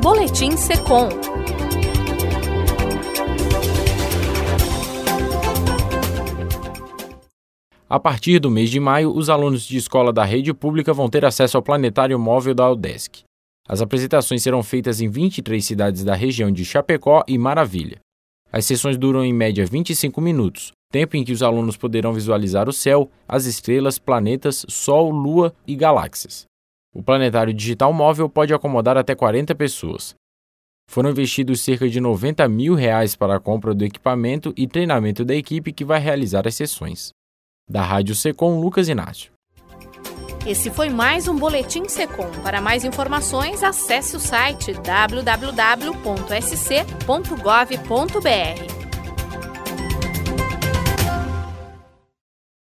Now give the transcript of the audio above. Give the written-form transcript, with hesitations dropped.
Boletim Secom. A partir do mês de maio, os alunos de escola da rede pública vão ter acesso ao planetário móvel da UDESC. As apresentações serão feitas em 23 cidades da região de Chapecó e Maravilha. As sessões duram em média 25 minutos, tempo em que os alunos poderão visualizar o céu, as estrelas, planetas, Sol, Lua e galáxias. O planetário digital móvel pode acomodar até 40 pessoas. Foram investidos cerca de R$90 mil para a compra do equipamento e treinamento da equipe que vai realizar as sessões. Da Rádio Secom, Lucas Inácio. Esse foi mais um Boletim Secom. Para mais informações, acesse o site www.sc.gov.br.